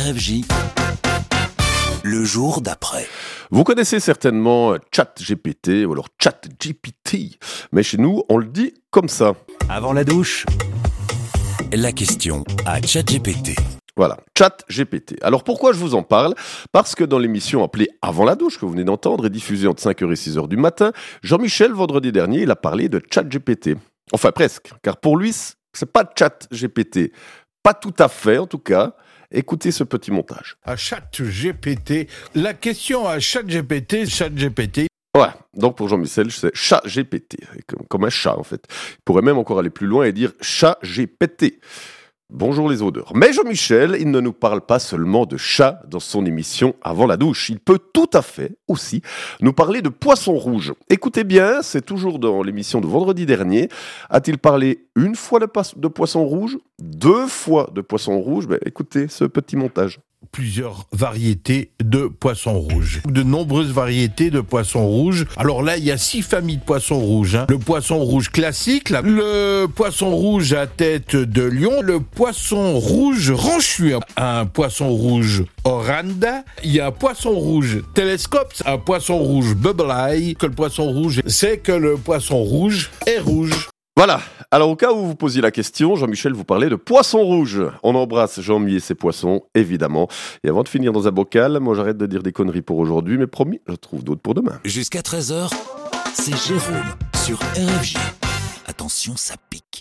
RFJ, le jour d'après. Vous connaissez certainement ChatGPT ou alors ChatGPT, mais chez nous, on le dit comme ça. Avant la douche, la question à ChatGPT. Voilà, ChatGPT. Alors pourquoi je vous en parle ? Parce que dans l'émission appelée Avant la douche, que vous venez d'entendre, et diffusée entre 5h et 6h du matin, Jean-Michel, vendredi dernier, il a parlé de ChatGPT. Enfin presque, car pour lui, c'est pas ChatGPT. Pas tout à fait, en tout cas. Écoutez ce petit montage. À ChatGPT, la question à ChatGPT. Voilà, donc pour Jean-Michel, c'est ChatGPT, comme un chat en fait. Il pourrait même encore aller plus loin et dire ChatGPT. Bonjour les odeurs. Mais Jean-Michel, il ne nous parle pas seulement de chat dans son émission Avant la douche. Il peut tout à fait aussi nous parler de poisson rouge. Écoutez bien, c'est toujours dans l'émission de vendredi dernier. A-t-il parlé une fois de poisson rouge ? 2 fois de poisson rouge ? Écoutez ce petit montage. Plusieurs variétés de poissons rouges. De nombreuses variétés de poissons rouges. Alors là, il y a 6 familles de poissons rouges. Le poisson rouge classique, le poisson rouge à tête de lion, le poisson rouge ranchu, un poisson rouge oranda, il y a un poisson rouge télescope, un poisson rouge bubble eye. Que le poisson rouge, c'est que le poisson rouge est rouge. Voilà, alors au cas où vous posiez la question, Jean-Michel vous parlait de poisson rouge. On embrasse Jean-Mi et ses poissons, évidemment. Et avant de finir dans un bocal, moi j'arrête de dire des conneries pour aujourd'hui, mais promis, je trouve d'autres pour demain. Jusqu'à 13h, c'est Jérôme sur RFJ. Attention, ça pique.